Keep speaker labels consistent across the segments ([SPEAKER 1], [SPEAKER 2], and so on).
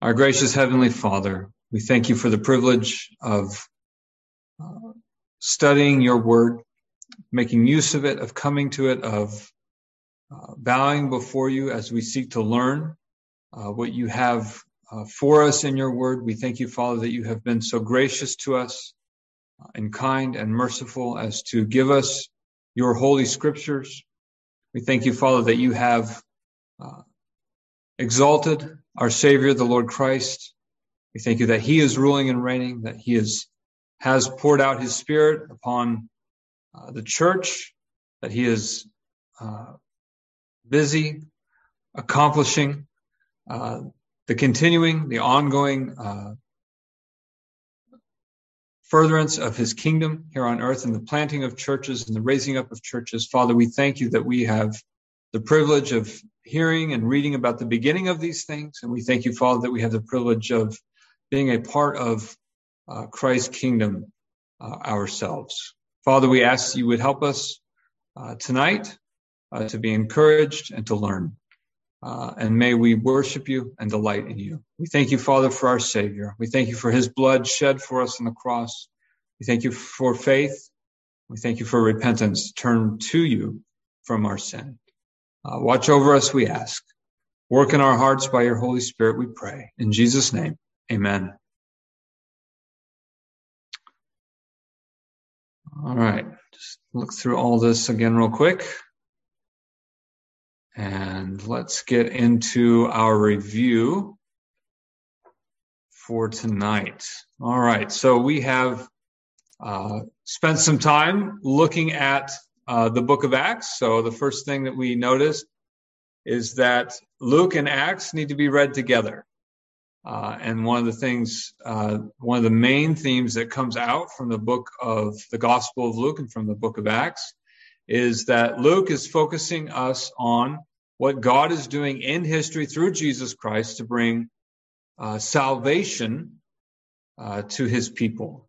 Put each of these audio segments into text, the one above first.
[SPEAKER 1] Our gracious Heavenly Father, we thank you for the privilege of studying your word, making use of it, of coming to it, of bowing before you as we seek to learn what you have for us in your word. We thank you, Father, that you have been so gracious to us and kind and merciful as to give us your holy scriptures. We thank you, Father, that you have exalted our Savior, the Lord Christ. We thank you that he is ruling and reigning, that he has poured out his Spirit upon the church, that he is busy accomplishing the ongoing furtherance of his kingdom here on earth, and the planting of churches and the raising up of churches. Father, we thank you that we have the privilege of hearing and reading about the beginning of these things. And we thank you, Father, that we have the privilege of being a part of Christ's kingdom ourselves. Father, we ask you would help us tonight to be encouraged and to learn. And may we worship you and delight in you. We thank you, Father, for our Savior. We thank you for his blood shed for us on the cross. We thank you for faith. We thank you for repentance, turn to you from our sin. Watch over us, we ask. Work in our hearts by your Holy Spirit, we pray. In Jesus' name, amen. All right, just look through all this again real quick. And let's get into our review for tonight. All right, so we have spent some time looking at the book of Acts. So the first thing that we noticed is that Luke and Acts need to be read together. And one of the main themes that comes out from the book of the Gospel of Luke and from the book of Acts is that Luke is focusing us on what God is doing in history through Jesus Christ to bring salvation to his people.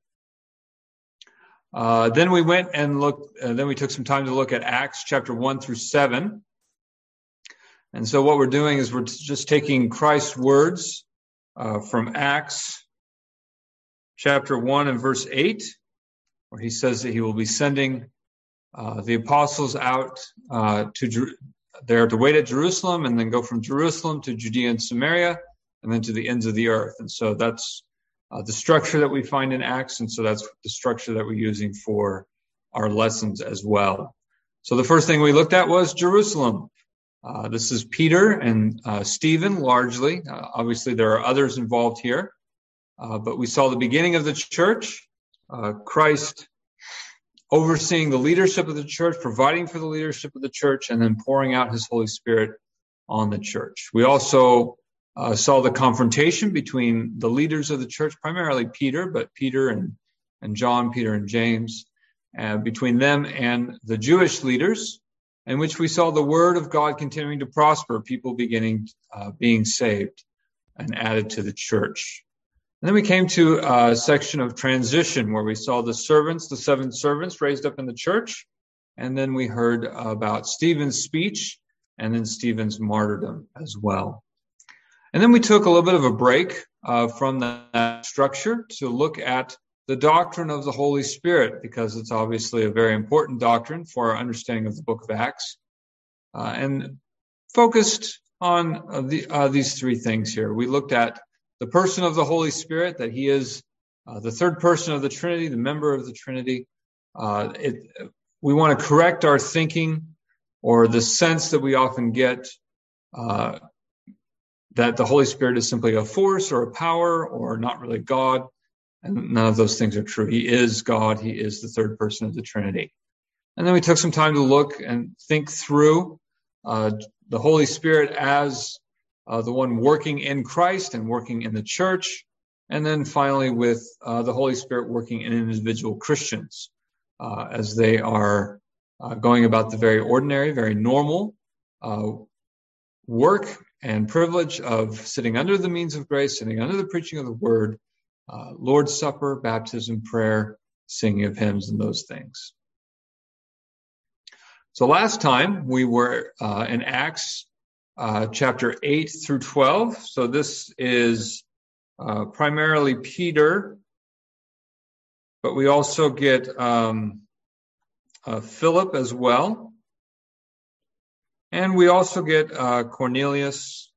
[SPEAKER 1] Then we went and looked. Then we took some time to look at Acts chapter 1 through 7. And so what we're doing is we're just taking Christ's words from Acts chapter 1 and verse 8, where he says that he will be sending the apostles out to wait at Jerusalem and then go from Jerusalem to Judea and Samaria and then to the ends of the earth. And so that's the structure that we find in Acts, and so that's the structure that we're using for our lessons as well. So the first thing we looked at was Jerusalem. This is Peter and Stephen largely. Obviously, there are others involved here, but we saw the beginning of the church, Christ overseeing the leadership of the church, providing for the leadership of the church, and then pouring out his Holy Spirit on the church. We also saw the confrontation between the leaders of the church, primarily Peter, but Peter and John, Peter and James, between them and the Jewish leaders, in which we saw the word of God continuing to prosper, people being saved and added to the church. And then we came to a section of transition where we saw the 7 servants raised up in the church. And then we heard about Stephen's speech and then Stephen's martyrdom as well. And then we took a little bit of a break from that structure to look at the doctrine of the Holy Spirit, because it's obviously a very important doctrine for our understanding of the book of Acts, and focused on these three things here. We looked at the person of the Holy Spirit, that he is the third person of the Trinity, the member of the Trinity. We want to correct our thinking, or the sense that we often get that the Holy Spirit is simply a force or a power or not really God. And none of those things are true. He is God. He is the third person of the Trinity. And then we took some time to look and think through the Holy Spirit as the one working in Christ and working in the church. And then finally with the Holy Spirit working in individual Christians as they are going about the very ordinary, very normal work and privilege of sitting under the means of grace, sitting under the preaching of the word, Lord's Supper, baptism, prayer, singing of hymns, and those things. So last time we were in Acts chapter 8 through 12. So this is primarily Peter, but we also get Philip as well. And we also get Cornelius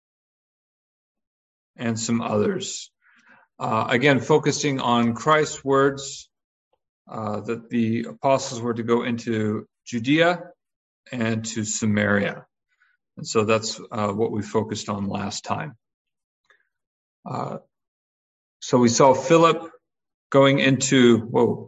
[SPEAKER 1] and some others. Again, focusing on Christ's words that the apostles were to go into Judea and to Samaria. And so that's what we focused on last time. So we saw Philip going into,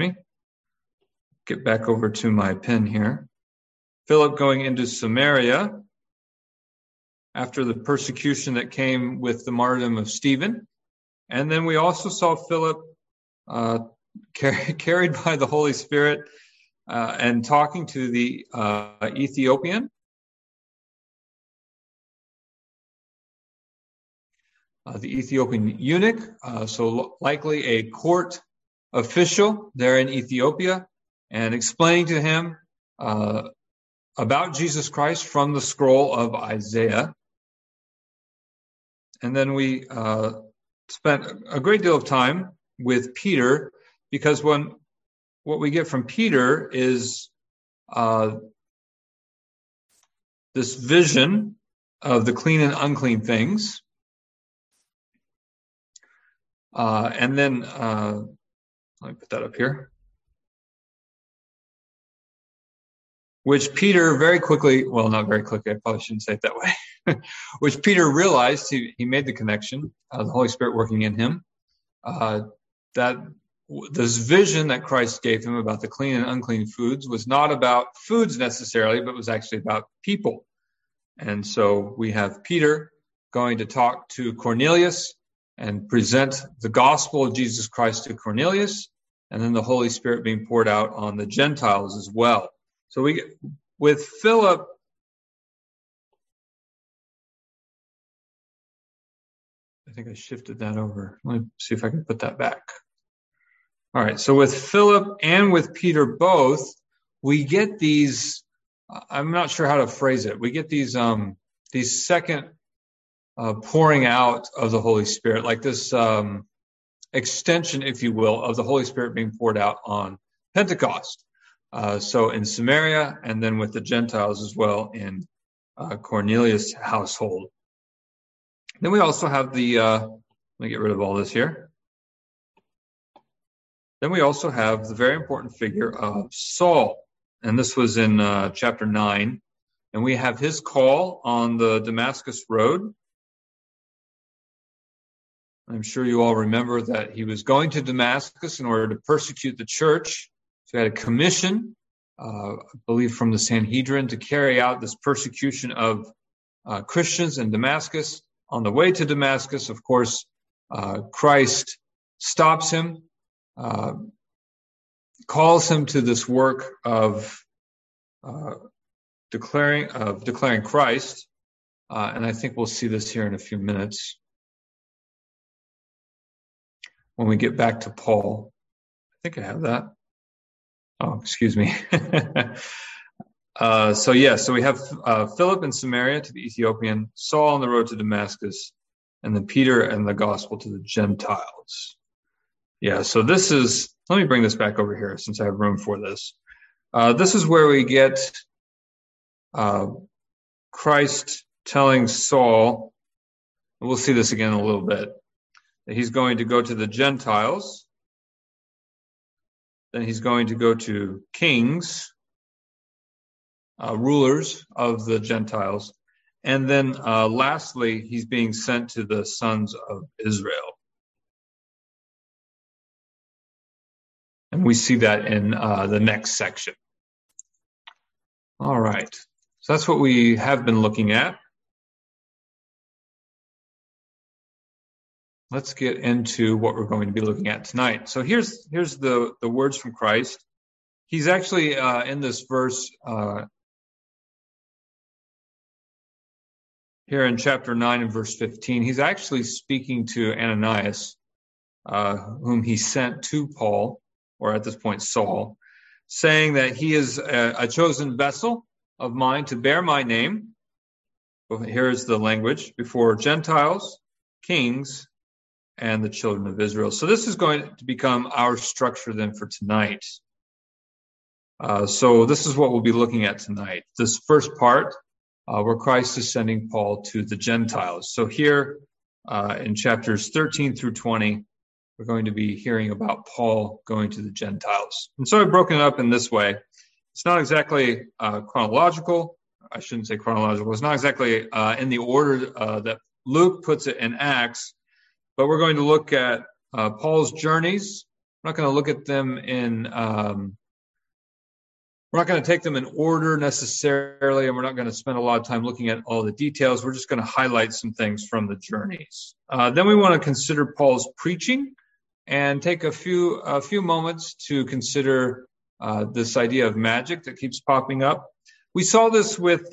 [SPEAKER 1] get back over to my pen here. Philip going into Samaria after the persecution that came with the martyrdom of Stephen. And then we also saw Philip carried by the Holy Spirit and talking to the Ethiopian. The Ethiopian eunuch, so likely a court official there in Ethiopia, and explaining to him about Jesus Christ from the scroll of Isaiah. And then we spent a great deal of time with Peter, because what we get from Peter is this vision of the clean and unclean things. And then, let me put that up here. Which Peter very quickly, well, not very quickly, I probably shouldn't say it that way, which Peter realized, he made the connection, the Holy Spirit working in him, that this vision that Christ gave him about the clean and unclean foods was not about foods necessarily, but was actually about people. And so we have Peter going to talk to Cornelius and present the gospel of Jesus Christ to Cornelius, and then the Holy Spirit being poured out on the Gentiles as well. So with Philip, I think I shifted that over. Let me see if I can put that back. All right, so with Philip and with Peter both, we get these, I'm not sure how to phrase it, we get these second pouring out of the Holy Spirit, like this extension, if you will, of the Holy Spirit being poured out on Pentecost. So in Samaria, and then with the Gentiles as well in Cornelius' household. Then we also have let me get rid of all this here. Then we also have the very important figure of Saul. And this was in chapter 9. And we have his call on the Damascus Road. I'm sure you all remember that he was going to Damascus in order to persecute the church. So he had a commission, I believe from the Sanhedrin, to carry out this persecution of Christians in Damascus. On the way to Damascus, of course, Christ stops him, calls him to this work of declaring Christ. And I think we'll see this here in a few minutes when we get back to Paul. I think I have that. Oh, excuse me. So we have Philip in Samaria to the Ethiopian, Saul on the road to Damascus, and then Peter and the gospel to the Gentiles. Yeah, so this is, let me bring this back over here since I have room for this. This is where we get Christ telling Saul, and we'll see this again in a little bit, that he's going to go to the Gentiles. Then he's going to go to kings, rulers of the Gentiles. And then lastly, he's being sent to the sons of Israel. And we see that in the next section. All right. So that's what we have been looking at. Let's get into what we're going to be looking at tonight. So here's the words from Christ. He's actually in this verse here in chapter 9 and verse 15. He's actually speaking to Ananias, whom he sent to Paul, or at this point Saul, saying that he is a chosen vessel of mine to bear my name. Here is the language: before Gentiles, kings, and the children of Israel. So this is going to become our structure then for tonight. So this is what we'll be looking at tonight. This first part, where Christ is sending Paul to the Gentiles. So here in chapters 13 through 20, we're going to be hearing about Paul going to the Gentiles. And so I've broken it up in this way. It's not exactly chronological. I shouldn't say chronological. It's not exactly in the order that Luke puts it in Acts, but we're going to look at Paul's journeys. We're not going to look at them in, we're not going to take them in order necessarily, and we're not going to spend a lot of time looking at all the details. We're just going to highlight some things from the journeys. Then we want to consider Paul's preaching and take a few moments to consider this idea of magic that keeps popping up. We saw this with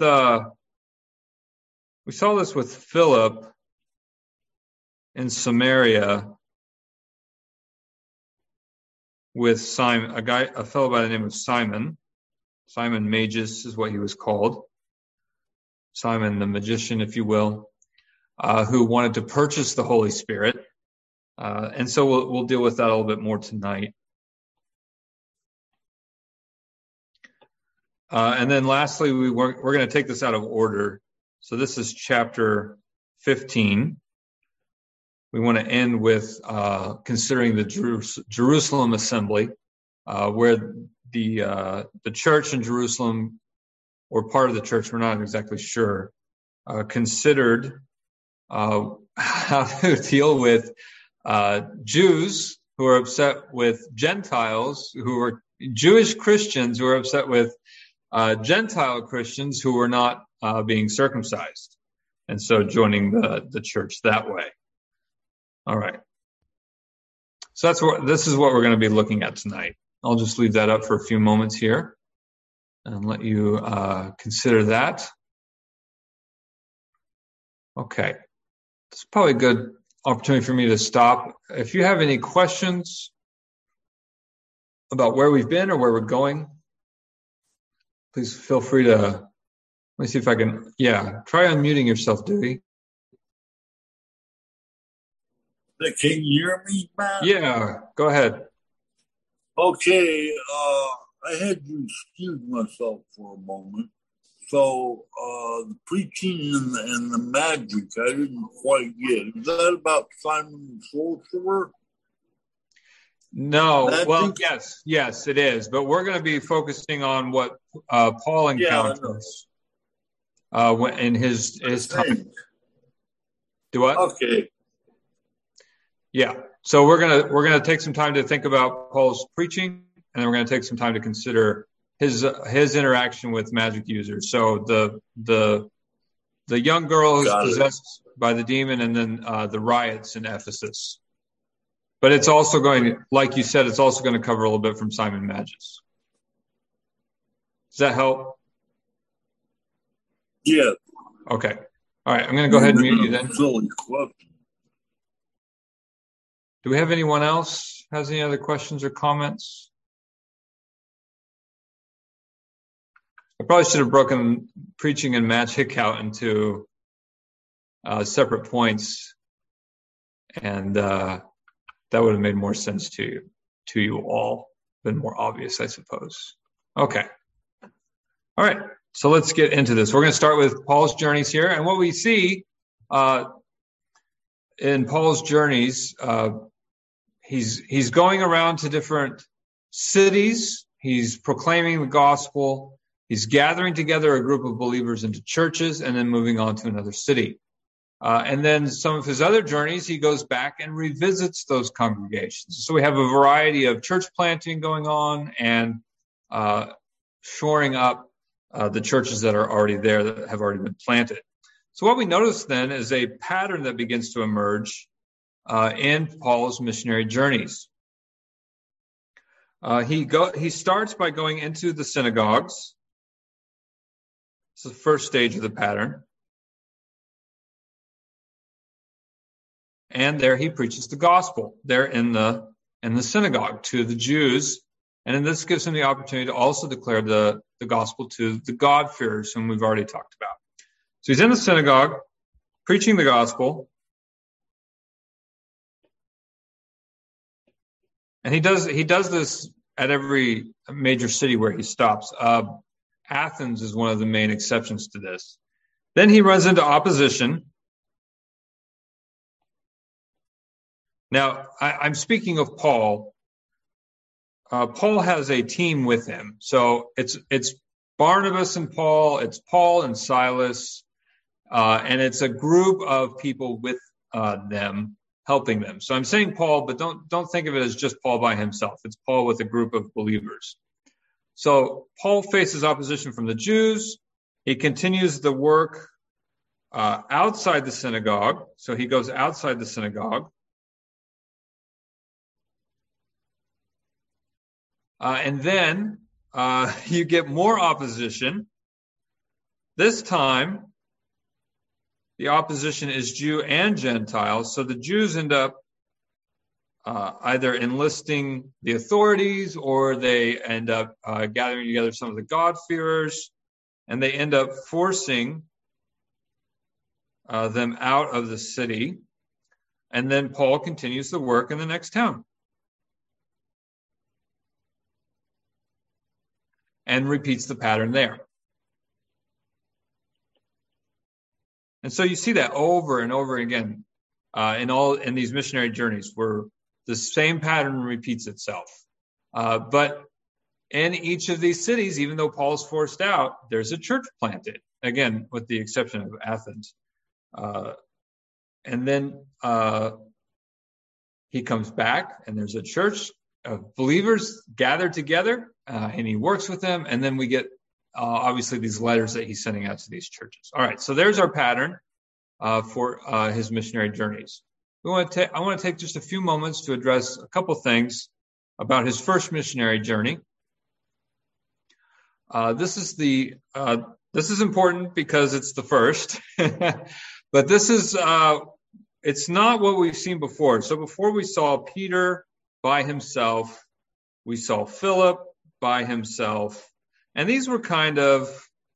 [SPEAKER 1] Philip in Samaria with Simon, a fellow by the name of Simon. Simon Magus is what he was called. Simon the magician, if you will, who wanted to purchase the Holy Spirit. And so we'll deal with that a little bit more tonight. And then lastly, we're going to take this out of order. So this is chapter 15. We want to end with considering the Jerusalem assembly, where the church in Jerusalem, or part of the church, we're not exactly sure, considered how to deal with Jews who are upset with Gentiles, who are Jewish Christians who are upset with Gentile Christians who were not being circumcised, and so joining the church that way. All right. So this is what we're going to be looking at tonight. I'll just leave that up for a few moments here and let you consider that. Okay. It's probably a good opportunity for me to stop. If you have any questions about where we've been or where we're going, please feel free to, let me see if I can, try unmuting yourself, Dewey.
[SPEAKER 2] Can you hear me, Matt?
[SPEAKER 1] Yeah, go ahead.
[SPEAKER 2] Okay, I had to excuse myself for a moment. So, the preaching and the magic, I didn't quite get. Is that about Simon the Sorcerer?
[SPEAKER 1] No, magic? Well, yes, it is. But we're going to be focusing on what Paul encounters in his time. Do what?
[SPEAKER 2] Okay.
[SPEAKER 1] Yeah. So we're gonna take some time to think about Paul's preaching, and then we're gonna take some time to consider his interaction with magic users. So the young girl who's possessed by the demon, and then the riots in Ephesus. But it's also going, like you said, it's also going to cover a little bit from Simon Magus. Does that help?
[SPEAKER 2] Yeah.
[SPEAKER 1] Okay. All right. I'm going to go ahead and mute you then. Do we have anyone else has any other questions or comments? I probably should have broken preaching and magic out into separate points, and that would have made more sense to you all, been more obvious, I suppose. Okay. All right. So let's get into this. We're going to start with Paul's journeys here, and what we see in Paul's journeys, he's going around to different cities. He's proclaiming the gospel. He's gathering together a group of believers into churches and then moving on to another city. And then some of his other journeys, he goes back and revisits those congregations. So we have a variety of church planting going on and shoring up the churches that are already there, that have already been planted. So what we notice then is a pattern that begins to emerge in Paul's missionary journeys. He starts by going into the synagogues. It's the first stage of the pattern. And there he preaches the gospel there in the synagogue to the Jews. And then this gives him the opportunity to also declare the gospel to the God-fearers whom we've already talked about. So he's in the synagogue preaching the gospel. And he does this at every major city where he stops. Athens is one of the main exceptions to this. Then he runs into opposition. Now, I'm speaking of Paul. Paul has a team with him. So it's Barnabas and Paul, it's Paul and Silas, and it's a group of people with them, helping them. So I'm saying Paul, but don't think of it as just Paul by himself. It's Paul with a group of believers. So Paul faces opposition from the Jews. He continues the work outside the synagogue. So he goes outside the synagogue. And then you get more opposition. This time, the opposition is Jew and Gentile. So the Jews end up either enlisting the authorities, or they end up gathering together some of the God-fearers, and they end up forcing them out of the city. And then Paul continues the work in the next town and repeats the pattern there. And so you see that over and over again in these missionary journeys, where the same pattern repeats itself. But in each of these cities, even though Paul's forced out, there's a church planted, again, with the exception of Athens. And then he comes back, and there's a church of believers gathered together, and he works with them. And then we get obviously these letters that he's sending out to these churches. All right, so there's our pattern for his missionary journeys. I want to take just a few moments to address a couple things about his first missionary journey. This is important because it's the first, but this is it's not what we've seen before. So before we saw Peter by himself, we saw Philip by himself, and these were kind of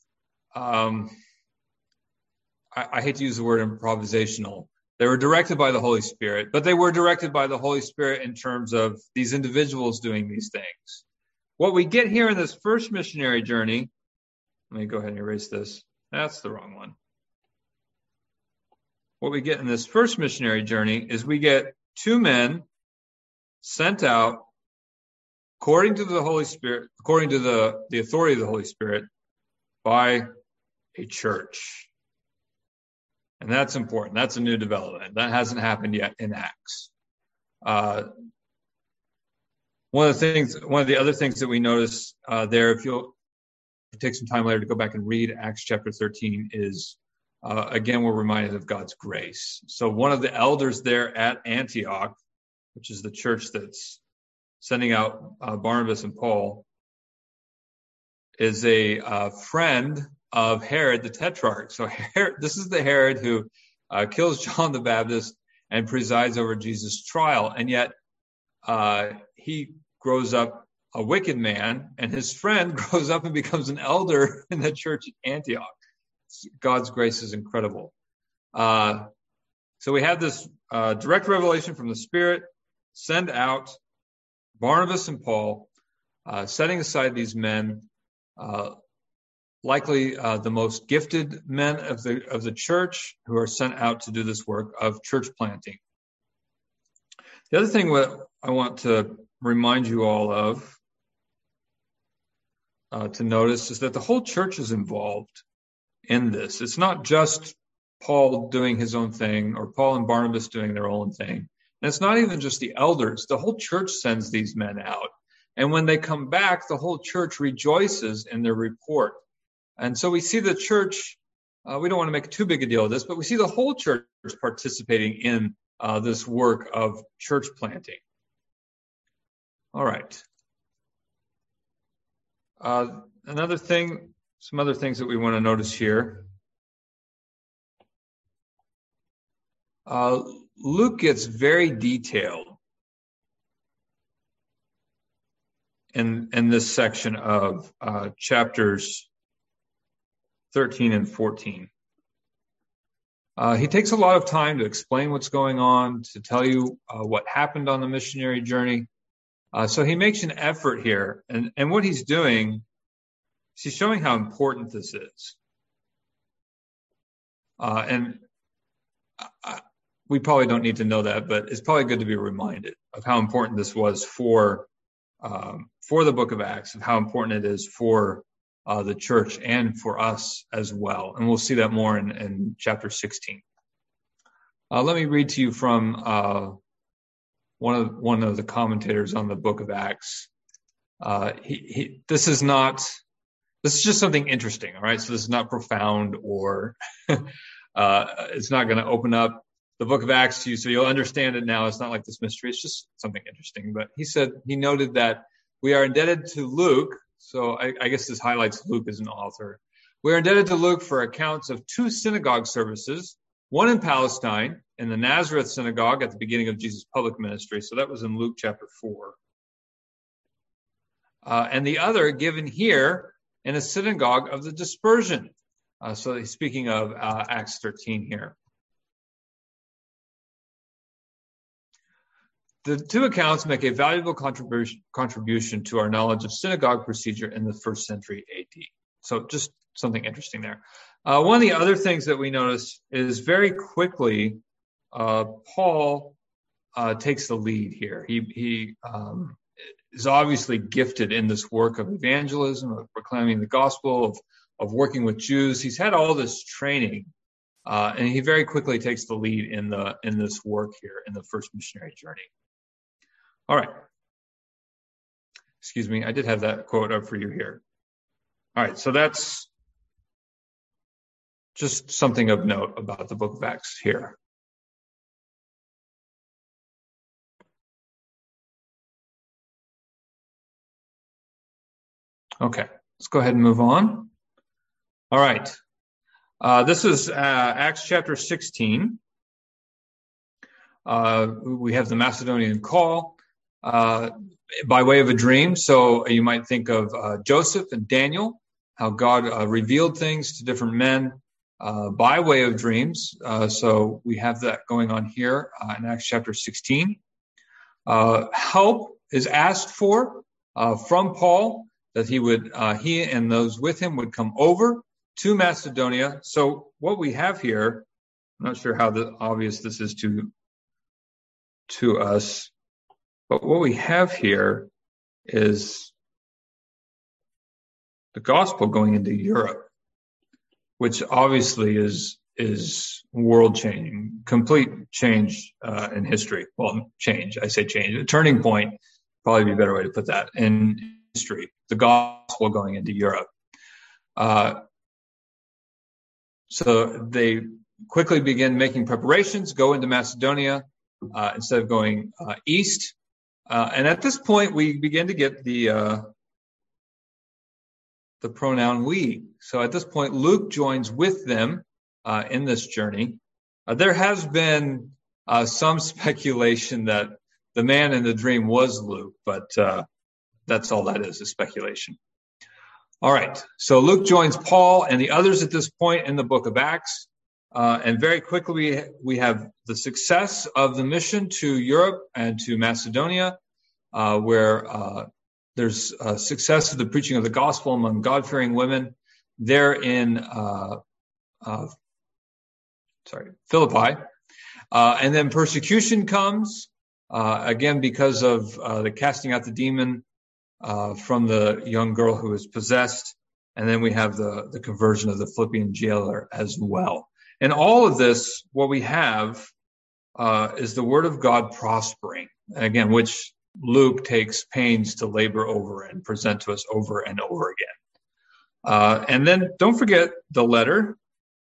[SPEAKER 1] I hate to use the word improvisational. They were directed by the Holy Spirit, but they were directed by the Holy Spirit in terms of these individuals doing these things. What we get here in this first missionary journey, let me go ahead and erase this. That's the wrong one. What we get in this first missionary journey is we get two men sent out according to the Holy Spirit, according to the authority of the Holy Spirit, by a church. And that's important. That's a new development. That hasn't happened yet in Acts. One of the other things that we notice there, if you'll take some time later to go back and read Acts chapter 13, is again, we're reminded of God's grace. So one of the elders there at Antioch, which is the church that's sending out Barnabas and Paul, is a friend of Herod the Tetrarch. So this is the Herod who kills John the Baptist and presides over Jesus' trial. And yet he grows up a wicked man, and his friend grows up and becomes an elder in the church at Antioch. God's grace is incredible. So we have this direct revelation from the Spirit, send out Barnabas and Paul, setting aside these men, likely the most gifted men of the church, who are sent out to do this work of church planting. The other thing what I want to remind you all of to notice is that the whole church is involved in this. It's not just Paul doing his own thing, or Paul and Barnabas doing their own thing. And it's not even just the elders. The whole church sends these men out. And when they come back, the whole church rejoices in their report. And so we see the church, we don't want to make too big a deal of this, but we see the whole church participating in this work of church planting. All right. Another thing, some other things that we want to notice here. Luke gets very detailed in this section of chapters 13 and 14. He takes a lot of time to explain what's going on, to tell you what happened on the missionary journey. So he makes an effort here, and what he's doing is he's showing how important this is. And we probably don't need to know that, but it's probably good to be reminded of how important this was for the book of Acts, and how important it is for the church and for us as well. And we'll see that more in chapter 16. Let me read to you from one of the commentators on the book of Acts. This is just something interesting, all right? So this is not profound, or it's not going to open up the book of Acts to you so you'll understand it now. It's not like this mystery. It's just something interesting. But he noted that we are indebted to Luke. So I guess this highlights Luke as an author. We are indebted to Luke for accounts of 2 synagogue services, one in Palestine, in the Nazareth synagogue at the beginning of Jesus' public ministry. So that was in Luke chapter 4. And the other given here in a synagogue of the dispersion. So he's speaking of Acts 13 here. The 2 accounts make a valuable contribution to our knowledge of synagogue procedure in the 1st century AD. So just something interesting there. One of the other things that we notice is very quickly, Paul takes the lead here. He is obviously gifted in this work of evangelism, of proclaiming the gospel, of working with Jews. He's had all this training, and he very quickly takes the lead in this work here in the first missionary journey. All right. Excuse me, I did have that quote up for you here. All right, so that's just something of note about the book of Acts here. Okay, let's go ahead and move on. All right. This is Acts chapter 16. We have the Macedonian call by way of a dream. So you might think of Joseph and Daniel, how God revealed things to different men by way of dreams. So we have that going on here in Acts chapter 16. Help is asked for from Paul, that he and those with him would come over to Macedonia. So what we have here, I'm not sure how obvious this is to us, but what we have here is the gospel going into Europe, which obviously is world changing, complete change in history. Well, change, I say change, a turning point, probably be a better way to put that, in history, the gospel going into Europe. So they quickly begin making preparations, go into Macedonia instead of going east. And at this point, we begin to get the pronoun we. So at this point, Luke joins with them in this journey. There has been some speculation that the man in the dream was Luke, but that's all that is speculation. All right, so Luke joins Paul and the others at this point in the book of Acts. And very quickly, we have the success of the mission to Europe and to Macedonia, where there's success of the preaching of the gospel among God-fearing women there in Philippi. And then persecution comes, again, because of the casting out the demon from the young girl who was possessed. And then we have the conversion of the Philippian jailer as well. And all of this, what we have is the word of God prospering, again, which Luke takes pains to labor over and present to us over and over again. And then don't forget the letter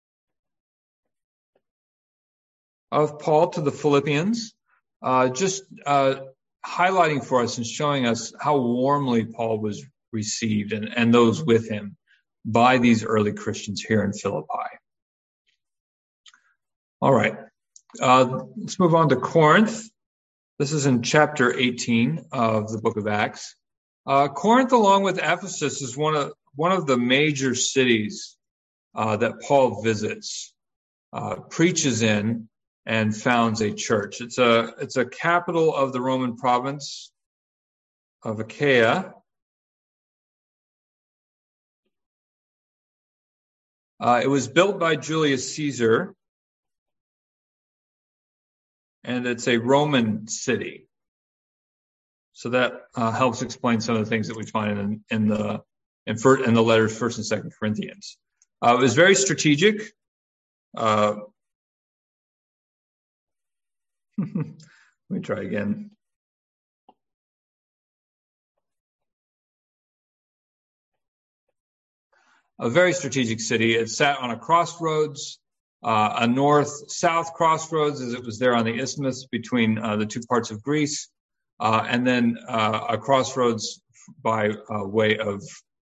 [SPEAKER 1] of Paul to the Philippians, just highlighting for us and showing us how warmly Paul was received and those with him by these early Christians here in Philippi. All right, let's move on to Corinth. This is in chapter 18 of the book of Acts. Corinth, along with Ephesus, is one of the major cities that Paul visits, preaches in, and founds a church. It's a capital of the Roman province. of Achaia. It was built by Julius Caesar, and it's a Roman city. So that helps explain some of the things that we find in the letters 1st and 2nd Corinthians. It was very strategic. Let me try again. A very strategic city. It sat on a crossroads, a north-south crossroads, as it was there on the isthmus between the two parts of Greece, and then a crossroads by way of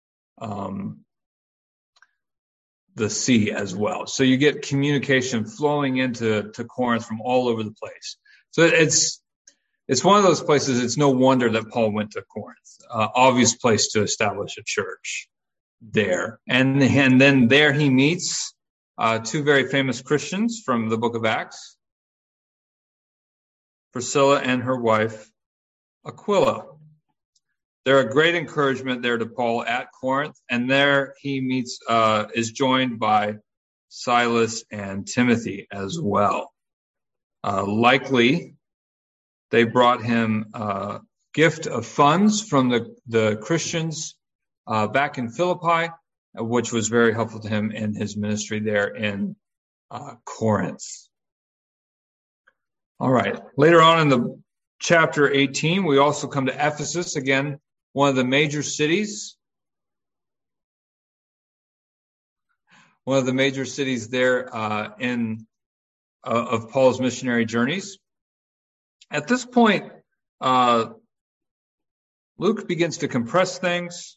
[SPEAKER 1] the sea as well. So you get communication flowing into Corinth from all over the place. So it's one of those places. It's no wonder that Paul went to Corinth. Obvious place to establish a church there. And then there he meets two very famous Christians from the book of Acts, Priscilla and her wife, Aquila. They're a great encouragement there to Paul at Corinth, and there he is joined by Silas and Timothy as well. Likely, they brought him a gift of funds from the Christians back in Philippi, which was very helpful to him in his ministry there in Corinth. All right. Later on in the chapter 18, we also come to Ephesus, again, one of the major cities. One of the major cities there of Paul's missionary journeys. At this point, Luke begins to compress things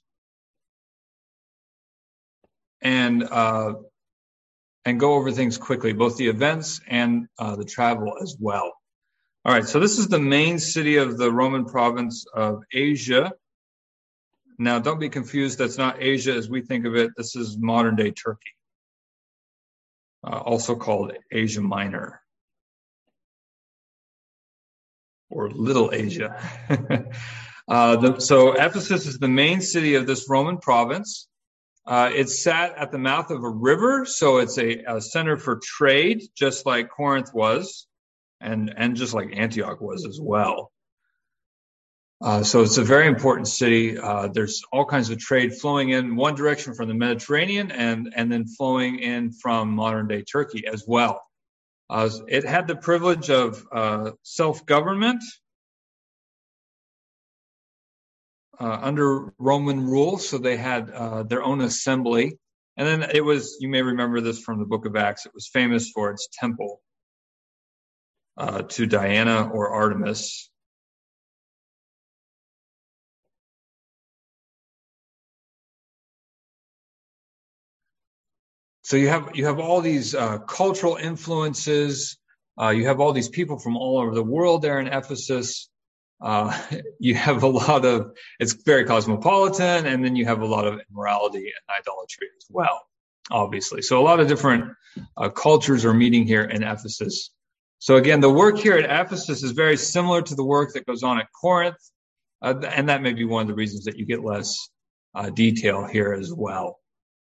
[SPEAKER 1] and go over things quickly, both the events and the travel as well. All right, so this is the main city of the Roman province of Asia. Now, don't be confused. That's not Asia as we think of it. This is modern-day Turkey, also called Asia Minor or Little Asia. So Ephesus is the main city of this Roman province. It's sat at the mouth of a river, so it's a center for trade, just like Corinth was, and just like Antioch was as well. So it's a very important city. There's all kinds of trade flowing in one direction from the Mediterranean and then flowing in from modern-day Turkey as well. It had the privilege of self-government under Roman rule, so they had their own assembly. And then it was, you may remember this from the book of Acts, it was famous for its temple to Diana or Artemis. So you have all these cultural influences. You have all these people from all over the world there in Ephesus. You have it's very cosmopolitan, and then you have a lot of immorality and idolatry as well, obviously. So a lot of different cultures are meeting here in Ephesus. So again, the work here at Ephesus is very similar to the work that goes on at Corinth, and that may be one of the reasons that you get less detail here as well.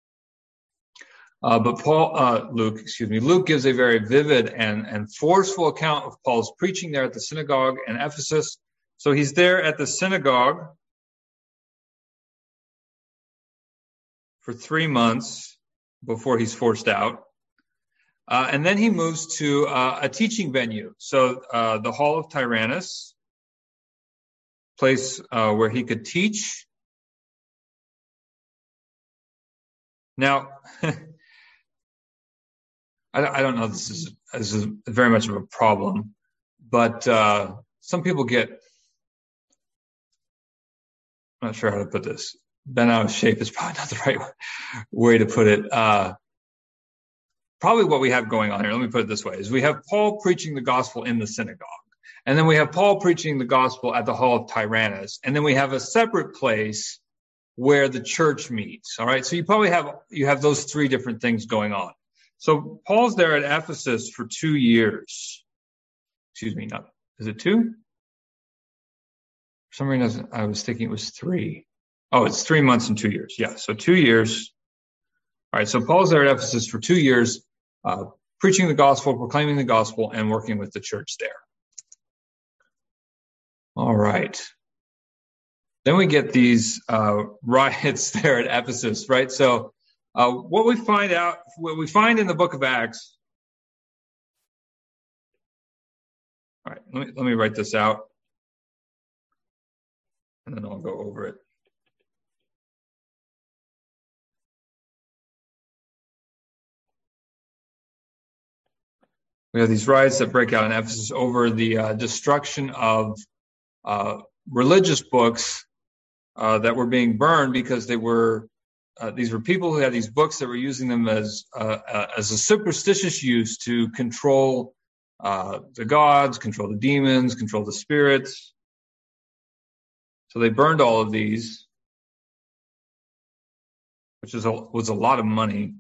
[SPEAKER 1] But Luke gives a very vivid and forceful account of Paul's preaching there at the synagogue in Ephesus. So he's there at the synagogue for 3 months before he's forced out. And then he moves to a teaching venue. So the Hall of Tyrannus, place where he could teach. Now, I don't know if this is very much of a problem, but some people get, I'm not sure how to put this, bent out of shape is probably not the right way to put it. Probably what we have going on here, let me put it this way, is we have Paul preaching the gospel in the synagogue. And then we have Paul preaching the gospel at the Hall of Tyrannus. And then we have a separate place where the church meets. All right. So you have those three different things going on. So Paul's there at Ephesus for 2 years. Is it 2? For some reason, I was thinking it was 3. Oh, it's 3 months and 2 years. Yeah, so 2 years. All right, so Paul's there at Ephesus for 2 years, preaching the gospel, proclaiming the gospel, and working with the church there. All right. Then we get these riots there at Ephesus, right? So what we find in the book of Acts. All right, let me write this out, and then I'll go over it. We have these riots that break out in Ephesus over the destruction of religious books that were being burned because these were people who had these books that were using them as a superstitious use to control the gods, control the demons, control the spirits. So they burned all of these, which was a lot of money.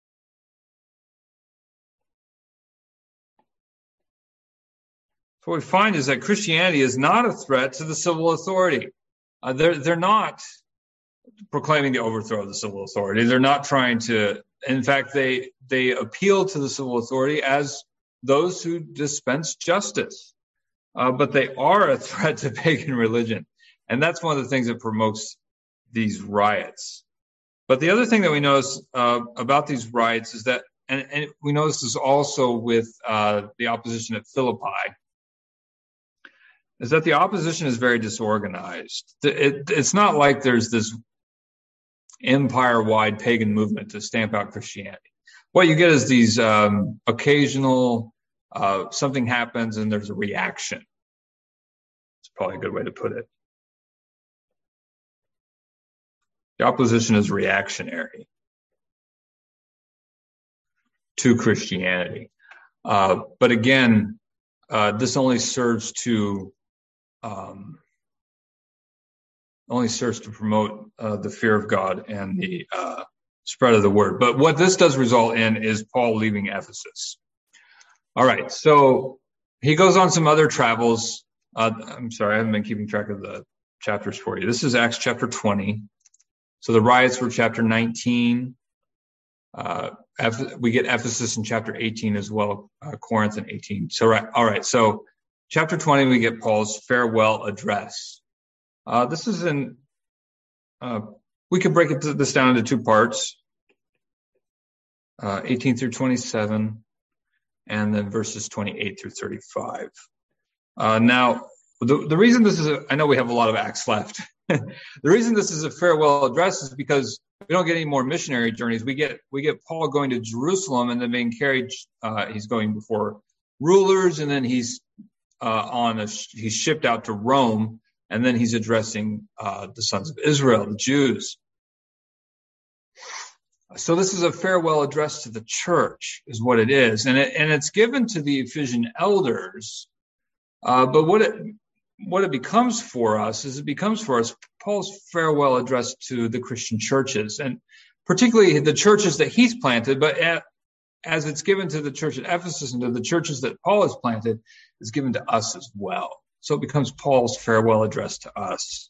[SPEAKER 1] So what we find is that Christianity is not a threat to the civil authority. They're not proclaiming the overthrow of the civil authority. They're not trying to. In fact, they appeal to the civil authority as those who dispense justice. But they are a threat to pagan religion, and that's one of the things that promotes these riots. But the other thing that we notice about these riots is that, and we notice this also with the opposition at Philippi, is that the opposition is very disorganized. It's not like there's this empire-wide pagan movement to stamp out Christianity. What you get is these occasional, something happens and there's a reaction. It's probably a good way to put it. The opposition is reactionary to Christianity. But again, this only serves to promote the fear of God and the spread of the word. But what this does result in is Paul leaving Ephesus. All right, so he goes on some other travels. I'm sorry, I haven't been keeping track of the chapters for you. This is Acts chapter 20. So the riots were chapter 19. We get Ephesus in chapter 18 as well, Corinth in 18. So all right, so chapter 20, we get Paul's farewell address. This is we could break this down into 2 parts, 18 through 27, and then verses 28 through 35. Now, the reason this is, I know we have a lot of Acts left. The reason this is a farewell address is because we don't get any more missionary journeys. We get Paul going to Jerusalem and then being carried. He's going before rulers, and then he's shipped out to Rome, and then he's addressing the sons of Israel, the Jews. So this is a farewell address to the church, is what it is, and it's given to the Ephesian elders. But what it becomes for us Paul's farewell address to the Christian churches, and particularly the churches that he's planted, but as it's given to the church at Ephesus and to the churches that Paul has planted, it's given to us as well. So it becomes Paul's farewell address to us.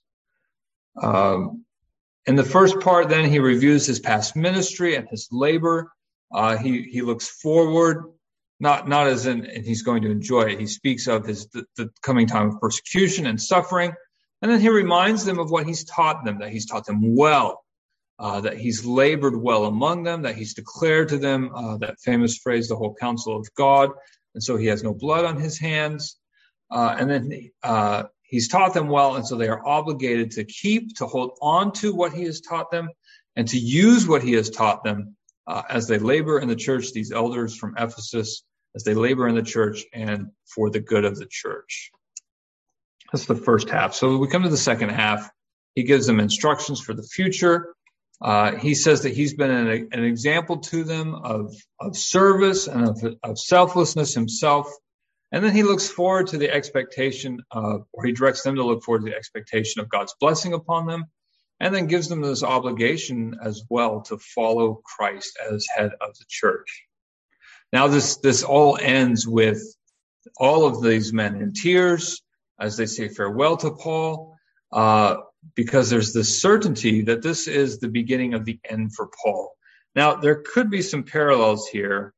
[SPEAKER 1] In the first part, then, he reviews his past ministry and his labor. He looks forward, not as in and he's going to enjoy it. He speaks of the coming time of persecution and suffering. And then he reminds them of what he's taught them, that he's taught them well, that he's labored well among them, that he's declared to them that famous phrase, the whole counsel of God. And so he has no blood on his hands. And then he's taught them well, and so they are obligated to hold on to what he has taught them and to use what he has taught them as they labor in the church, these elders from Ephesus, as they labor in the church and for the good of the church. That's the first half. So we come to the second half. He gives them instructions for the future. He says that he's been an example to them of service and of selflessness himself. And then he looks forward to the expectation or he directs them to look forward to the expectation of God's blessing upon them, and then gives them this obligation as well to follow Christ as head of the church. Now, this all ends with all of these men in tears as they say farewell to Paul. because there's this certainty that this is the beginning of the end for Paul. Now, there could be some parallels here.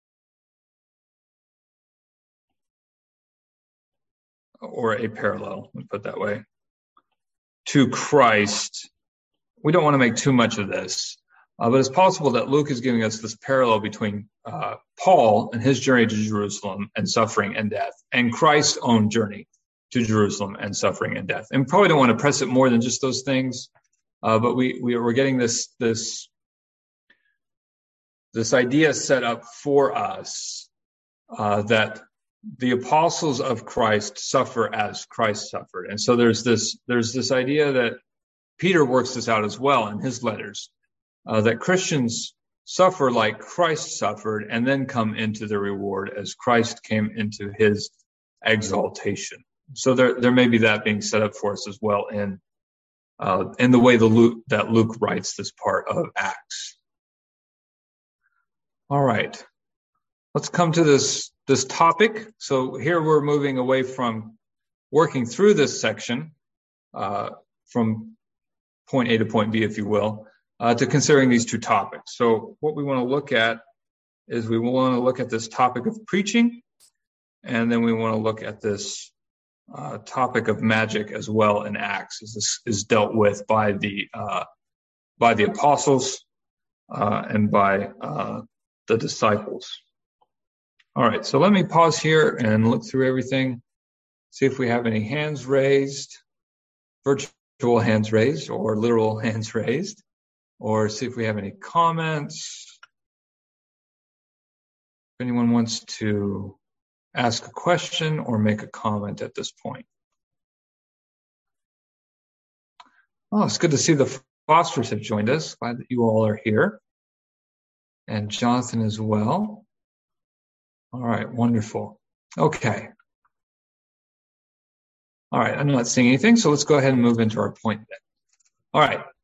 [SPEAKER 1] Or a parallel, let me put it that way, to Christ. We don't want to make too much of this, but it's possible that Luke is giving us this parallel between Paul and his journey to Jerusalem and suffering and death, and Christ's own journey to Jerusalem and suffering and death. And we probably don't want to press it more than just those things, but we're getting this idea set up for us that the apostles of Christ suffer as Christ suffered. And so there's this idea that Peter works this out as well in his letters, that Christians suffer like Christ suffered and then come into the reward as Christ came into his exaltation. So there may be that being set up for us as well in the way that Luke writes this part of Acts. All right. Let's come to this topic. So here we're moving away from working through this section, from point A to point B, if you will, to considering these two topics. So what we want to look at is we want to look at this topic of preaching, and then we want to look at this topic of magic as well in Acts, as this is dealt with by the apostles and by the disciples. All right, so let me pause here and look through everything, see if we have any hands raised, virtual hands raised or literal hands raised, or see if we have any comments. If anyone wants to ask a question or make a comment at this point. Oh, it's good to see the Fosters have joined us. Glad that you all are here. And Jonathan as well. All right, wonderful. Okay. All right, I'm not seeing anything, so let's go ahead and move into our point then. All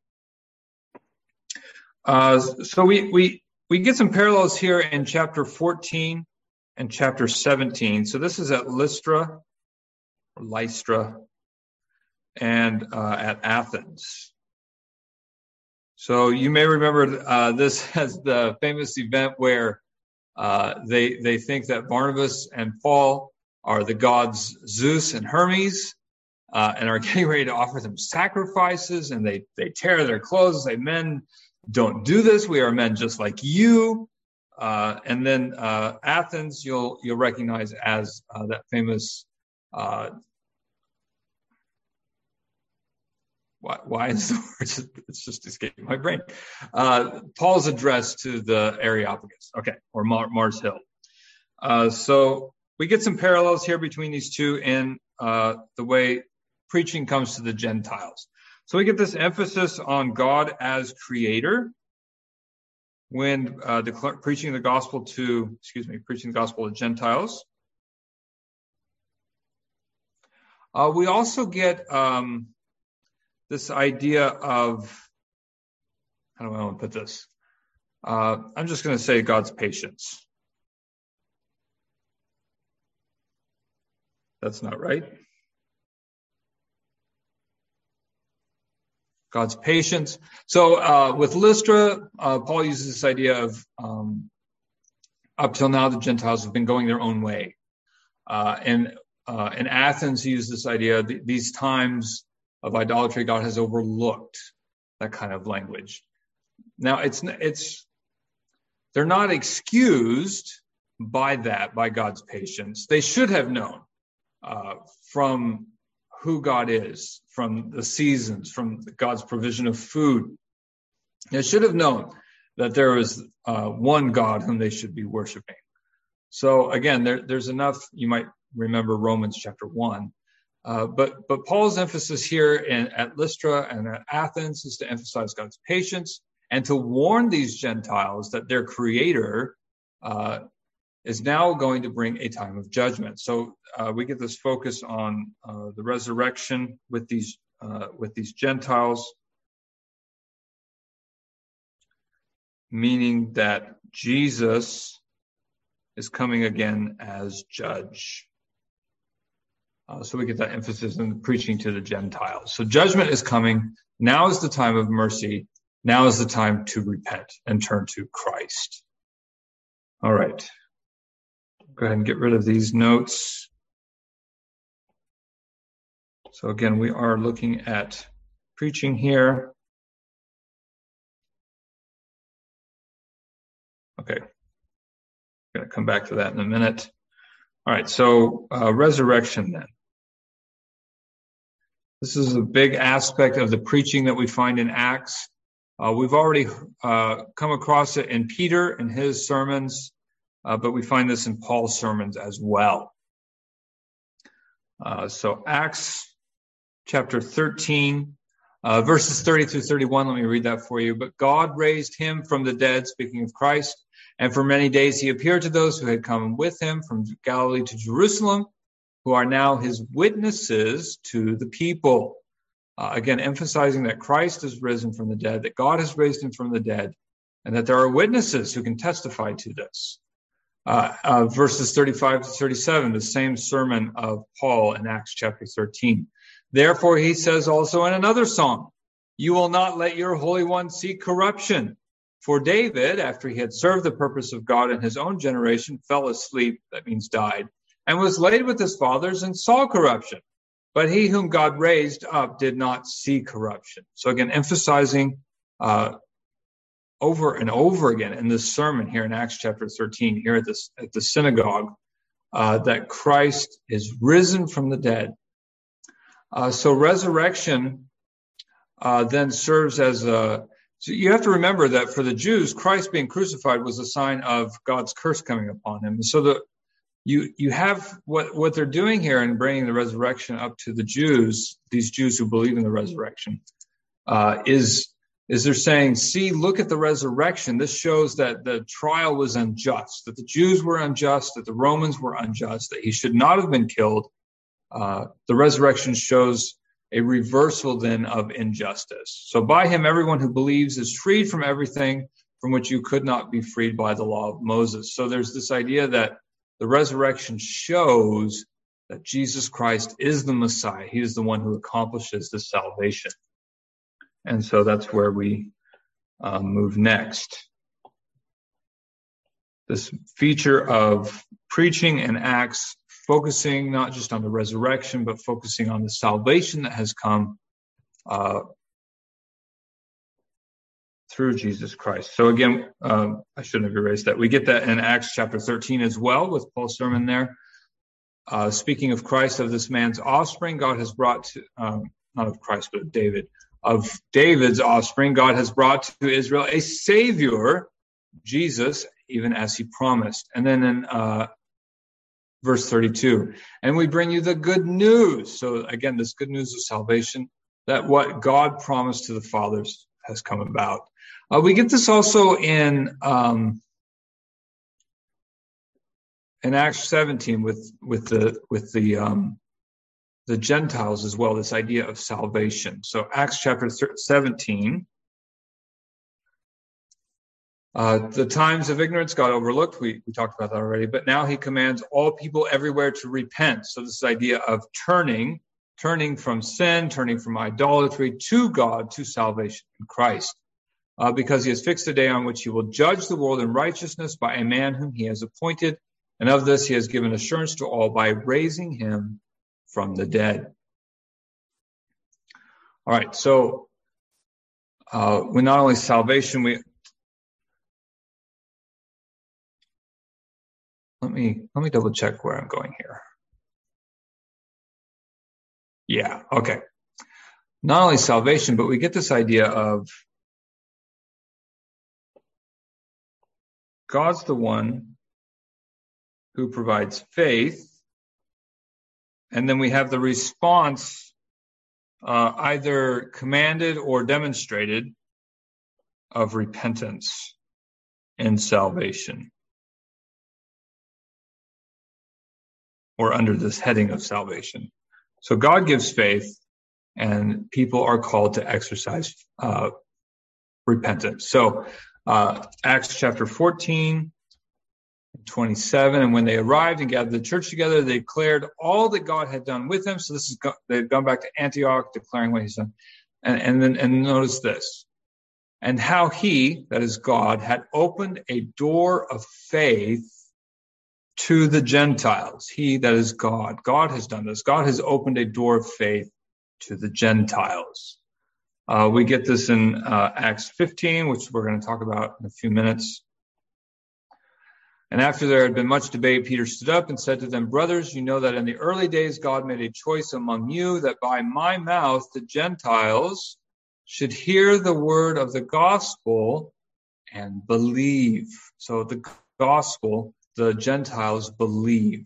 [SPEAKER 1] right. So we get some parallels here in chapter 14 and chapter 17. So this is at Lystra, and at Athens. So you may remember this as the famous event where they think that Barnabas and Paul are the gods Zeus and Hermes, and are getting ready to offer them sacrifices, and they tear their clothes, say, "Men, don't do this. We are men just like you." And then Athens, you'll recognize as that famous. Why is the word? It's just escaping my brain. Paul's address to the Areopagus, okay, or Mars Hill. So we get some parallels here between these two in the way preaching comes to the Gentiles. So we get this emphasis on God as creator when preaching the gospel to Gentiles. We also get this idea of, how do I want to put this? I'm just going to say God's patience. That's not right. God's patience. So with Lystra, Paul uses this idea of up till now the Gentiles have been going their own way. And in Athens, he used this idea, these times of idolatry God has overlooked, that kind of language. Now, they're not excused by God's patience. They should have known from who God is, from the seasons, from God's provision of food. They should have known that there is one God whom they should be worshiping. So again, there's enough. You might remember Romans chapter 1. But Paul's emphasis here at Lystra and at Athens is to emphasize God's patience and to warn these Gentiles that their Creator is now going to bring a time of judgment. So we get this focus on the resurrection with these Gentiles, meaning that Jesus is coming again as judge. So we get that emphasis in preaching to the Gentiles. So judgment is coming. Now is the time of mercy. Now is the time to repent and turn to Christ. All right. Go ahead and get rid of these notes. So again, we are looking at preaching here. Okay. I'm going to come back to that in a minute. All right. So resurrection then. This is a big aspect of the preaching that we find in Acts. We've already come across it in Peter and his sermons, but we find this in Paul's sermons as well. So Acts chapter 13, verses 30 through 31, let me read that for you. But God raised him from the dead, speaking of Christ, and for many days he appeared to those who had come with him from Galilee to Jerusalem, who are now his witnesses to the people. Again, emphasizing that Christ is risen from the dead, that God has raised him from the dead, and that there are witnesses who can testify to this. Verses 35 to 37, the same sermon of Paul in Acts chapter 13. Therefore, he says also in another song, you will not let your Holy One see corruption. For David, after he had served the purpose of God in his own generation, fell asleep, that means died, and was laid with his fathers and saw corruption. But he whom God raised up did not see corruption. So again, emphasizing over and over again in this sermon here in Acts chapter 13, here at the synagogue, that Christ is risen from the dead. So resurrection then serves as a... So you have to remember that for the Jews, Christ being crucified was a sign of God's curse coming upon him. So you have what they're doing here in bringing the resurrection up to the Jews, these Jews who believe in the resurrection, is they're saying, see, look at the resurrection. This shows that the trial was unjust, that the Jews were unjust, that the Romans were unjust, that he should not have been killed. The resurrection shows a reversal then of injustice. So by him, everyone who believes is freed from everything from which you could not be freed by the law of Moses. So there's this idea that the resurrection shows that Jesus Christ is the Messiah. He is the one who accomplishes the salvation. And so that's where we move next. This feature of preaching in Acts, focusing not just on the resurrection, but focusing on the salvation that has come through Jesus Christ. So again, I shouldn't have erased that. We get that in Acts chapter 13 as well with Paul's sermon there. Speaking of Christ, of this man's offspring, God has brought to, not of Christ, but of David. Of David's offspring, God has brought to Israel a Savior, Jesus, even as he promised. And then in verse 32, and we bring you the good news. So again, this good news of salvation, that what God promised to the fathers has come about. We get this also in Acts 17 with the Gentiles as well, this idea of salvation. So Acts chapter 17, the times of ignorance got overlooked. We talked about that already, but now he commands all people everywhere to repent. So this idea of turning from sin, turning from idolatry to God, to salvation in Christ. Because he has fixed a day on which he will judge the world in righteousness by a man whom he has appointed. And of this he has given assurance to all by raising him from the dead. All right, so we not only salvation, let me double check where I'm going here. Yeah, okay. Not only salvation, but we get this idea of God's the one who provides faith, and then we have the response either commanded or demonstrated of repentance and salvation, or under this heading of salvation. So God gives faith, and people are called to exercise repentance. So Acts chapter 14, 27, and when they arrived and gathered the church together, they declared all that God had done with them. So they've gone back to Antioch, declaring what he's done. And notice this. And how he, that is God, had opened a door of faith to the Gentiles. He, that is God. God has done this. God has opened a door of faith to the Gentiles. We get this in Acts 15, which we're going to talk about in a few minutes. And after there had been much debate, Peter stood up and said to them, brothers, you know that in the early days God made a choice among you that by my mouth the Gentiles should hear the word of the gospel and believe. So the gospel, the Gentiles believe.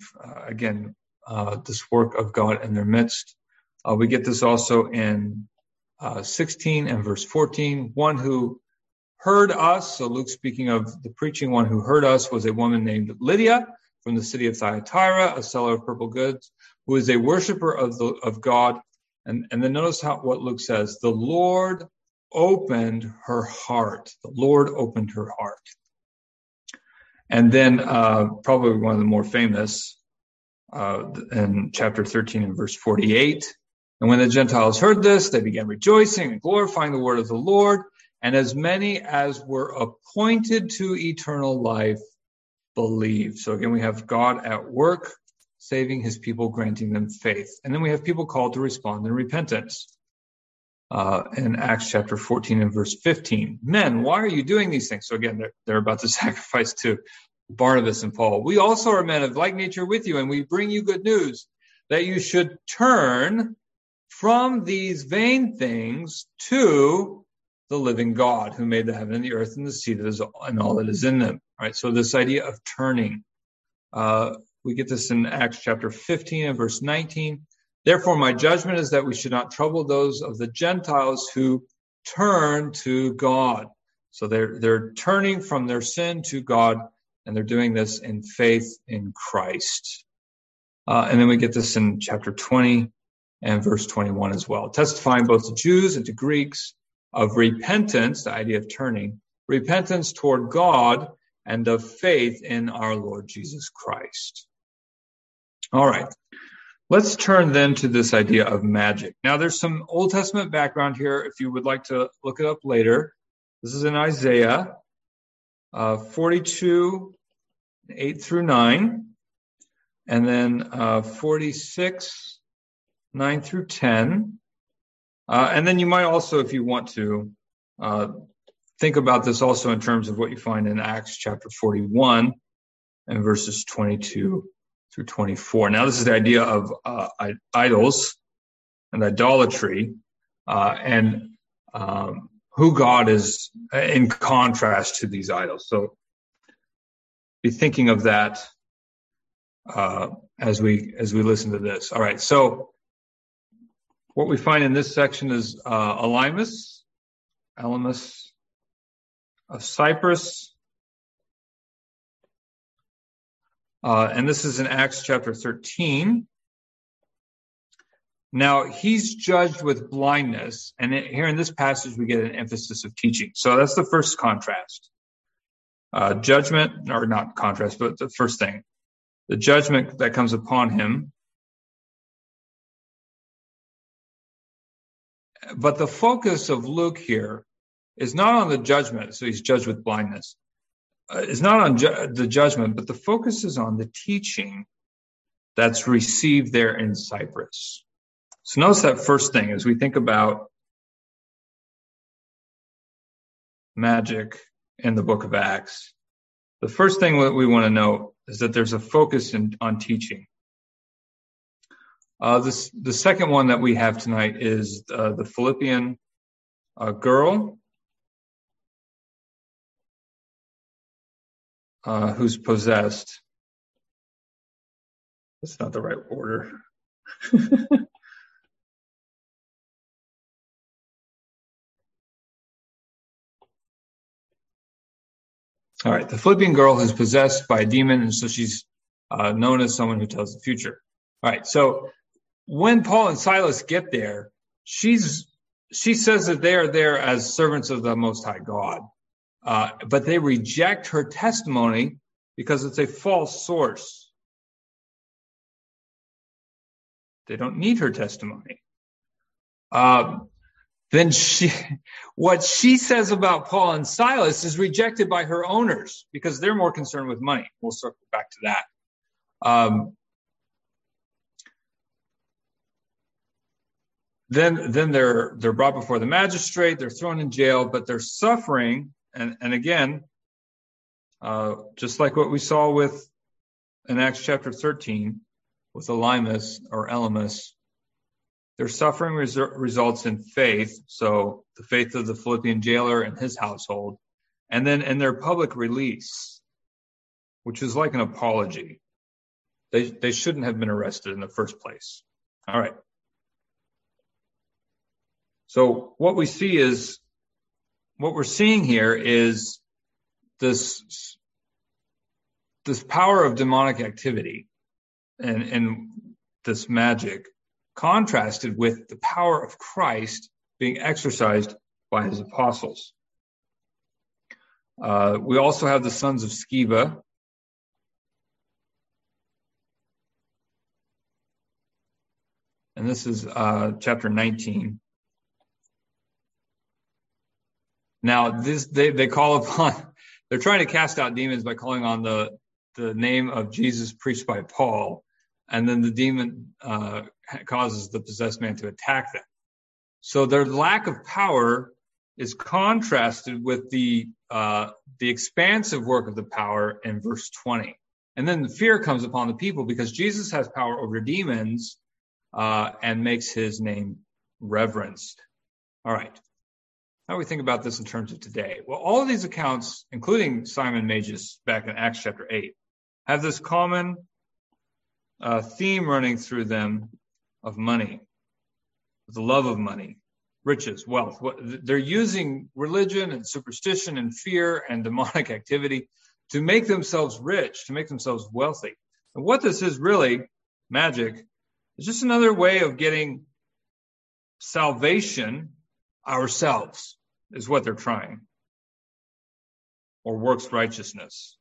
[SPEAKER 1] This work of God in their midst. We get this also in 16 and verse 14. One who heard us, so Luke speaking of the preaching, one who heard us was a woman named Lydia from the city of Thyatira, a seller of purple goods, who is a worshiper of God. And then notice what Luke says, the Lord opened her heart. The Lord opened her heart. And then probably one of the more famous in chapter 13 and verse 48. And when the Gentiles heard this, they began rejoicing and glorifying the word of the Lord. And as many as were appointed to eternal life believed. So again, we have God at work, saving his people, granting them faith. And then we have people called to respond in repentance. In Acts chapter 14 and verse 15. Men, why are you doing these things? So again, they're about to sacrifice to Barnabas and Paul. We also are men of like nature with you, and we bring you good news that you should turn from these vain things to the living God who made the heaven and the earth and the sea and all that is in them. All right. So this idea of turning, we get this in Acts chapter 15 and verse 19. Therefore, my judgment is that we should not trouble those of the Gentiles who turn to God. So they're turning from their sin to God, and they're doing this in faith in Christ. And then we get this in chapter 20 and verse 21 as well, testifying both to Jews and to Greeks of repentance, the idea of turning, repentance toward God and of faith in our Lord Jesus Christ. All right. Let's turn then to this idea of magic. Now, there's some Old Testament background here if you would like to look it up later. This is in Isaiah 42, 8 through 9, and then 46, 9 through 10. And then you might also, if you want to, think about this also in terms of what you find in Acts chapter 41 and verses 22 through 24. Now, this is the idea of idols and idolatry and who God is in contrast to these idols. So be thinking of that as we listen to this. All right, so what we find in this section is Elymas of Cyprus. And this is in Acts chapter 13. Now, he's judged with blindness. And here in this passage, we get an emphasis of teaching. So that's the first contrast. Judgment, or not contrast, but the first thing. The judgment that comes upon him. But the focus of Luke here is not on the judgment. So he's judged with blindness. It's not on the judgment, but the focus is on the teaching that's received there in Cyprus. So notice that first thing as we think about magic in the book of Acts. The first thing that we want to note is that there's a focus on teaching. The second one that we have tonight is the Philippian girl who's possessed. That's not the right order. All right, the Philippian girl who's possessed by a demon, and so she's known as someone who tells the future. All right, so when Paul and Silas get there, she says that they are there as servants of the Most High God. But they reject her testimony because it's a false source. They don't need her testimony. Then what she says about Paul and Silas is rejected by her owners because they're more concerned with money. We'll circle back to that. Then they're brought before the magistrate. They're thrown in jail, but they're suffering. And again, just like what we saw with in Acts chapter 13 with Elymas or Elymas, their suffering results in faith. So the faith of the Philippian jailer and his household, and then in their public release, which is like an apology. They shouldn't have been arrested in the first place. All right. So what we're seeing here is this power of demonic activity and this magic contrasted with the power of Christ being exercised by his apostles. We also have the sons of Sceva. And this is chapter 19. Now, they call upon, they're trying to cast out demons by calling on the name of Jesus preached by Paul, and then the demon causes the possessed man to attack them. So their lack of power is contrasted with the expansive work of the power in verse 20. And then the fear comes upon the people because Jesus has power over demons and makes his name reverenced. All right. How do we think about this in terms of today? Well, all of these accounts, including Simon Magus back in Acts chapter 8, have this common theme running through them of money, the love of money, riches, wealth. They're using religion and superstition and fear and demonic activity to make themselves rich, to make themselves wealthy. And what this is really, magic, is just another way of getting salvation ourselves, is what they're trying, or works righteousness.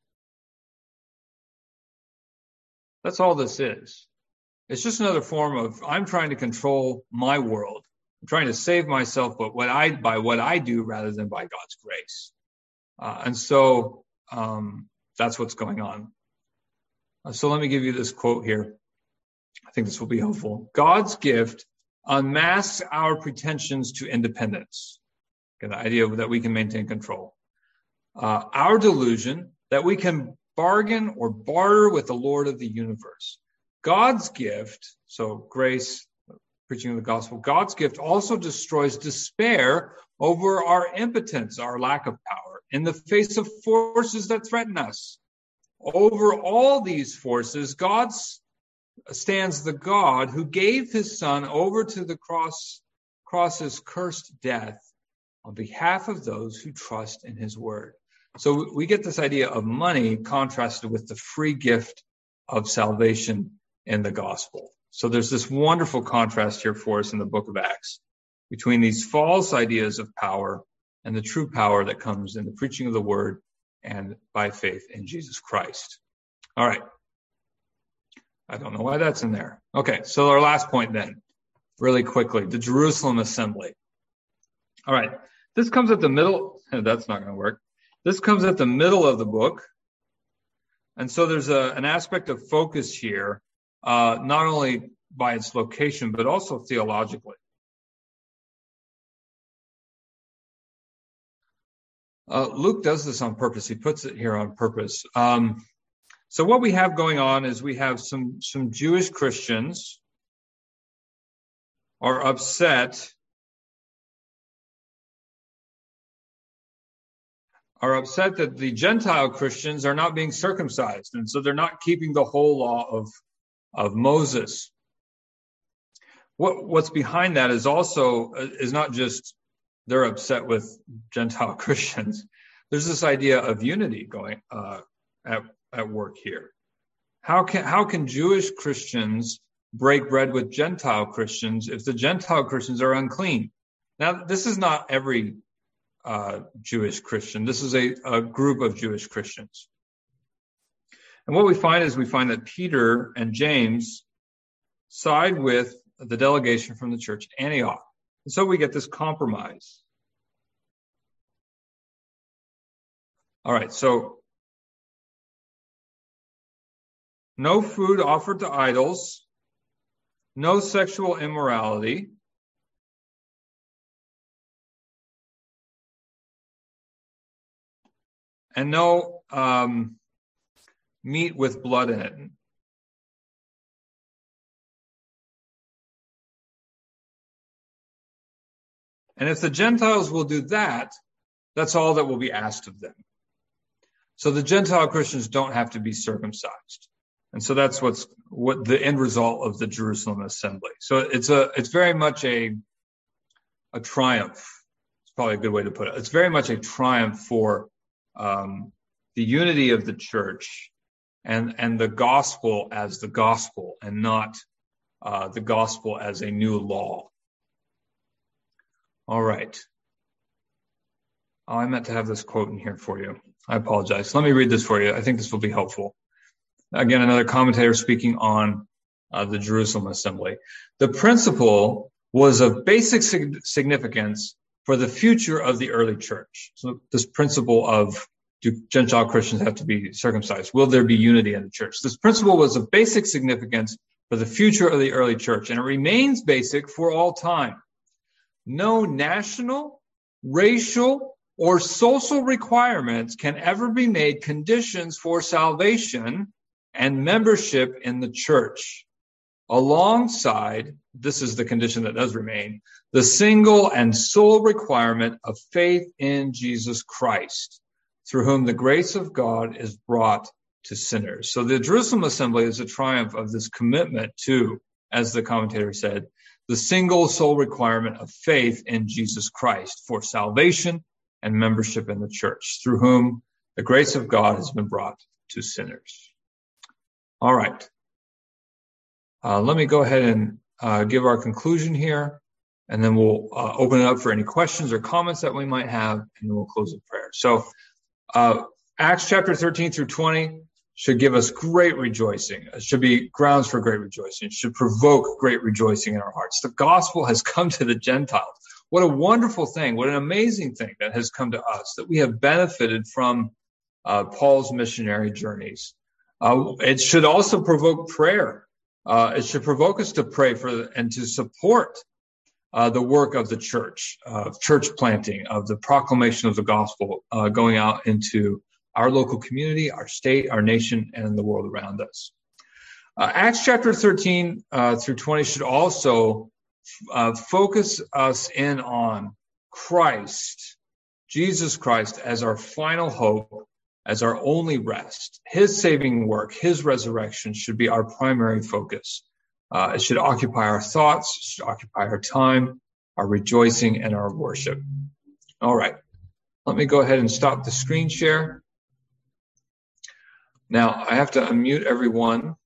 [SPEAKER 1] That's all this is. It's just another form of, I'm trying to control my world. I'm trying to save myself, but by what I do rather than by God's grace. And so that's what's going on. So let me give you this quote here. I think this will be helpful. God's gift unmasks our pretensions to independence. Okay, the idea that we can maintain control. Our delusion that we can bargain or barter with the Lord of the universe. God's gift, so grace, preaching of the gospel, God's gift also destroys despair over our impotence, our lack of power, in the face of forces that threaten us. Over all these forces, God stands the God who gave his son over to the cross's cursed death on behalf of those who trust in his word. So we get this idea of money contrasted with the free gift of salvation in the gospel. So there's this wonderful contrast here for us in the book of Acts between these false ideas of power and the true power that comes in the preaching of the word and by faith in Jesus Christ. All right. I don't know why that's in there. Okay, so our last point then, really quickly, the Jerusalem assembly. All right, this comes at the middle. That's not going to work. This comes at the middle of the book. And so there's an aspect of focus here, not only by its location, but also theologically. Luke does this on purpose. He puts it here on purpose. So what we have going on is we have some Jewish Christians are upset that the Gentile Christians are not being circumcised, and so they're not keeping the whole law of Moses. What's behind that is not just they're upset with Gentile Christians. There's this idea of unity going at work here. How can Jewish Christians break bread with Gentile Christians if the Gentile Christians are unclean? Now, this is not every Jewish Christian. This is a group of Jewish Christians. And what we find that Peter and James side with the delegation from the church at Antioch. And so we get this compromise. All right, so no food offered to idols, no sexual immorality, and no meat with blood in it. And if the Gentiles will do that, that's all that will be asked of them. So the Gentile Christians don't have to be circumcised. And so that's what the end result of the Jerusalem assembly. So it's very much a triumph. It's probably a good way to put it. It's very much a triumph for the unity of the church and the gospel as the gospel, and not the gospel as a new law. All right. Oh, I meant to have this quote in here for you. I apologize. Let me read this for you. I think this will be helpful. Again, another commentator speaking on the Jerusalem assembly. The principle was of basic significance for the future of the early church. So this principle of, do Gentile Christians have to be circumcised? Will there be unity in the church? This principle was of basic significance for the future of the early church, and it remains basic for all time. No national, racial, or social requirements can ever be made conditions for salvation and membership in the church. Alongside, this is the condition that does remain, the single and sole requirement of faith in Jesus Christ, through whom the grace of God is brought to sinners. So the Jerusalem assembly is a triumph of this commitment to, as the commentator said, the single sole requirement of faith in Jesus Christ for salvation and membership in the church, through whom the grace of God has been brought to sinners. All right. Let me go ahead and give our conclusion here, and then we'll open it up for any questions or comments that we might have, and then we'll close with prayer. So Acts chapter 13 through 20 should give us great rejoicing. It should be grounds for great rejoicing. It should provoke great rejoicing in our hearts. The gospel has come to the Gentiles. What a wonderful thing. What an amazing thing that has come to us, that we have benefited from Paul's missionary journeys. It should also provoke prayer. It should provoke us to pray for and to support the work of the church, of church planting, of the proclamation of the gospel going out into our local community, our state, our nation, and the world around us. Acts chapter 13 through 20 should also focus us in on Christ, Jesus Christ, as our final hope, as our only rest. His saving work, his resurrection should be our primary focus. It should occupy our thoughts, it should occupy our time, our rejoicing, and our worship. All right. Let me go ahead and stop the screen share. Now, I have to unmute everyone.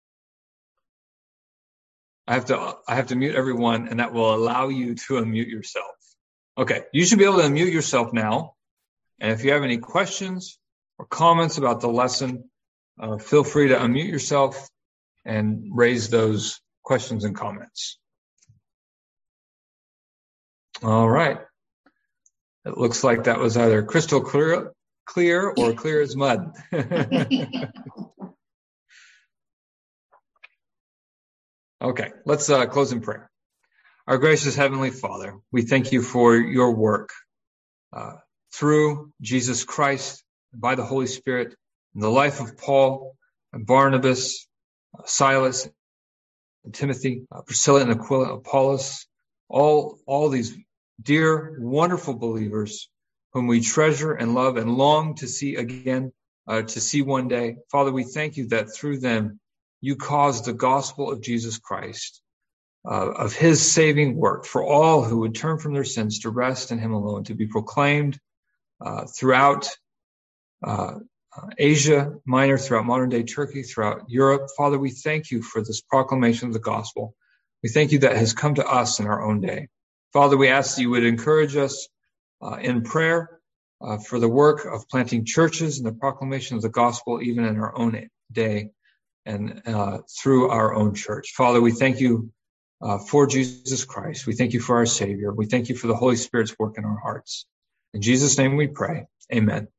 [SPEAKER 1] I have to mute everyone, and that will allow you to unmute yourself. Okay, you should be able to unmute yourself now. And if you have any questions or comments about the lesson, feel free to unmute yourself and raise those questions and comments. All right. It looks like that was either crystal clear or clear as mud. Okay, let's close in prayer. Our gracious Heavenly Father, we thank you for your work through Jesus Christ, by the Holy Spirit, in the life of Paul and Barnabas, Silas and Timothy, Priscilla and Aquila, Apollos, all these dear, wonderful believers whom we treasure and love and long to see again, to see one day. Father, we thank you that through them you caused the gospel of Jesus Christ, of his saving work for all who would turn from their sins to rest in him alone, to be proclaimed throughout Asia Minor, throughout modern day Turkey, throughout Europe. Father, we thank you for this proclamation of the gospel. We thank you that has come to us in our own day. Father, we ask that you would encourage us in prayer for the work of planting churches and the proclamation of the gospel, even in our own day and through our own church. Father, we thank you for Jesus Christ. We thank you for our Savior. We thank you for the Holy Spirit's work in our hearts. In Jesus' name we pray. Amen.